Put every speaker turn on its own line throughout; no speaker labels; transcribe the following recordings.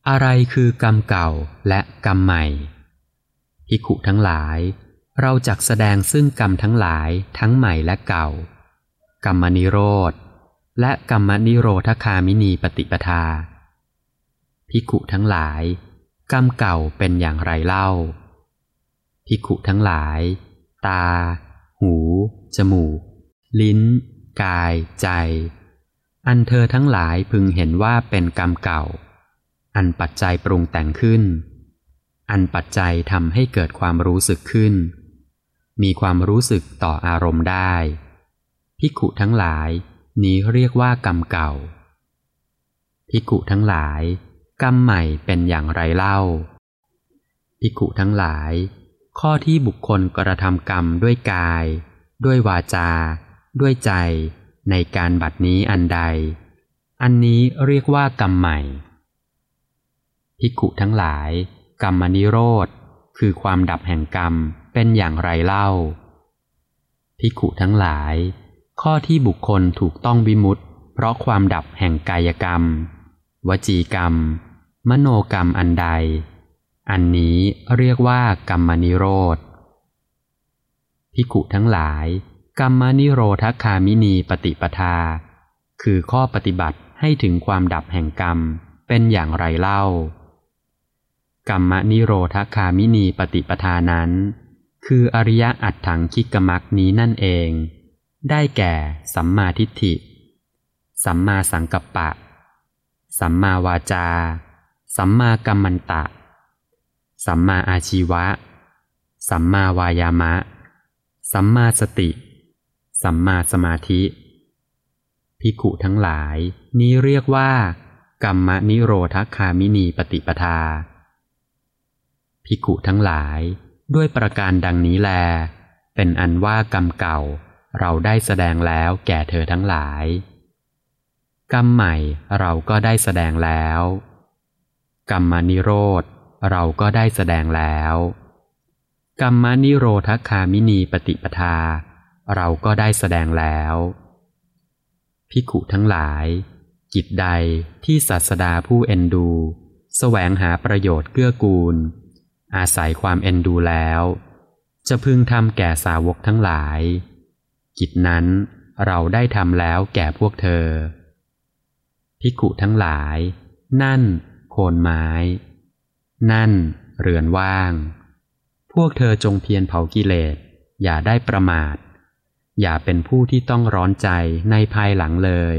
อะไรคือกรรมเก่าและกรรมใหม่ภิกขุทั้งหลายเราจักแสดงซึ่งกรรมทั้งหลายทั้งใหม่และเก่ากรรมนิโรธและกรรมนิโรธคามินีปฏิปทาภิกขุทั้งหลายกรรมเก่าเป็นอย่างไรเล่าภิกขุทั้งหลายตาหูจมูกลิ้นกายใจอันเธอทั้งหลายพึงเห็นว่าเป็นกรรมเก่าอันปัจจัยปรุงแต่งขึ้นอันปัจจัยทำให้เกิดความรู้สึกขึ้นมีความรู้สึกต่ออารมณ์ได้ภิกขุทั้งหลายนี้เรียกว่ากรรมเก่าภิกขุทั้งหลายกรรมใหม่เป็นอย่างไรเล่าภิกขุทั้งหลายข้อที่บุคคลกระทำกรรมด้วยกายด้วยวาจาด้วยใจในการบัดนี้อันใดอันนี้เรียกว่ากรรมใหม่ภิกขุทั้งหลายกรรมนิโรธคือความดับแห่งกรรมเป็นอย่างไรเล่าภิกขุทั้งหลายข้อที่บุคคลถูกต้องวิมุตติเพราะความดับแห่งกายกรรมวจีกรรมมโนกรรมอันใดอันนี้เรียกว่ากรรมนิโรธภิกขุทั้งหลายกรรมนิโรธคามินีปฏิปทาคือข้อปฏิบัติให้ถึงความดับแห่งกรรมเป็นอย่างไรเล่ากรรมนิโรธคามินีปฏิปทานั้นคืออริยอัตถังคิกมัคนี้นั่นเองได้แก่สัมมาทิฏฐิสัมมาสังกัปปะสัมมาวาจาสัมมากัมมันตะสัมมาอาชีวะสัมมาวายามะสัมมาสติสัมมาสมาธิภิกขุทั้งหลายนี้เรียกว่ากรรมนิโรธคามินีปฏิปทาภิกขุทั้งหลายด้วยประการดังนี้แลเป็นอันว่ากรรมเก่าเราได้แสดงแล้วแก่เธอทั้งหลายกรรมใหม่เราก็ได้แสดงแล้วกรรมนิโรธเราก็ได้แสดงแล้วกรรมนิโรธคามินีปฏิปทาเราก็ได้แสดงแล้วภิกขุทั้งหลายกิจใดที่ศาสดาผู้เอ็นดูแสวงหาประโยชน์เกื้อกูลอาศัยความเอ็นดูแล้วจะพึงทำแก่สาวกทั้งหลายกิจนั้นเราได้ทำแล้วแก่พวกเธอภิกขุทั้งหลายนั่นโคนไม้นั่นเรือนว่างพวกเธอจงเพียรเผากิเลสอย่าได้ประมาทอย่าเป็นผู้ที่ต้องร้อนใจในภายหลังเลย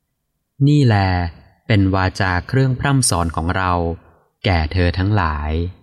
นี่แลเป็นวาจาเครื่องพร่ำสอนของเราแก่เธอทั้งหลาย